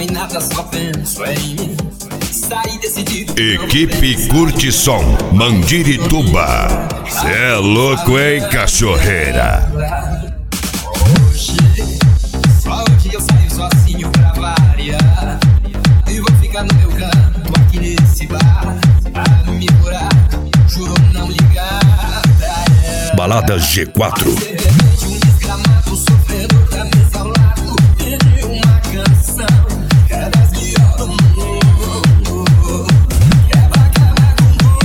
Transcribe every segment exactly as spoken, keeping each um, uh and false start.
em nada, só penso em sair decidido. Equipe Curtição, Mandirituba. Cê é louco, hein, cachorreira? Hoje, só o dia eu saio sozinho pra variar. E vou ficar no meu canto aqui nesse bar, a me curar, juro não ligar pra ela. Balada G quatro. De repente um desgramado sofredor da mesa ao lado pediu uma canção que é das melhores do mundo, que é pra acabar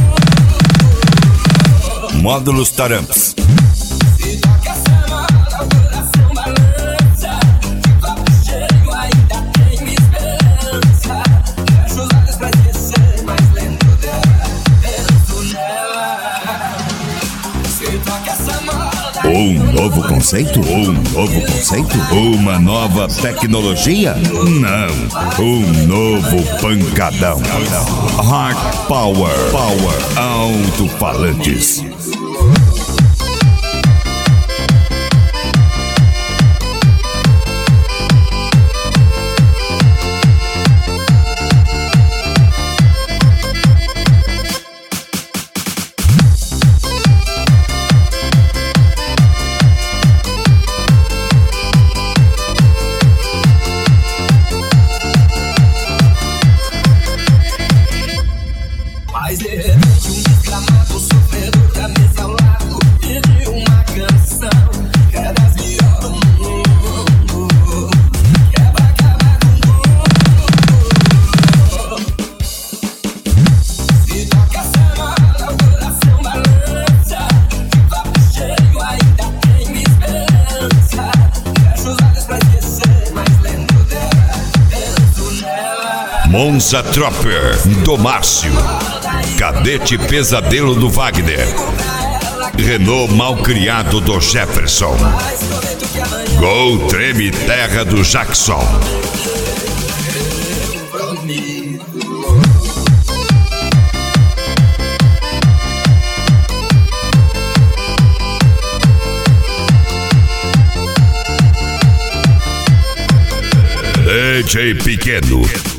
com o mundo. Módulos Taramps. Se toca essa moda, o coração balança, de papo cheio ainda tenho esperança. Fecho os olhos pra esquecer, mas lembro dela, penso nela. Se toca essa moda. Um novo conceito? Um novo conceito? Uma nova tecnologia? Não, um novo pancadão. Hard Power, Power, alto-falantes. Mas de repente um desgramado sofredor da mesa ao lado pediu uma canção que é das melhores do mundo, que é pra acabar com o mundo. Se toca essa moda, o coração balança, de papo cheio ainda tenho esperança. Fecho os olhos pra esquecer, mas lembro dela, penso nela. Monza Tropper, do Márcio. Cadete Pesadelo do Wagner. Renault Malcriado do Jefferson. Gol Treme Terra do Jackson. D J Pequeno.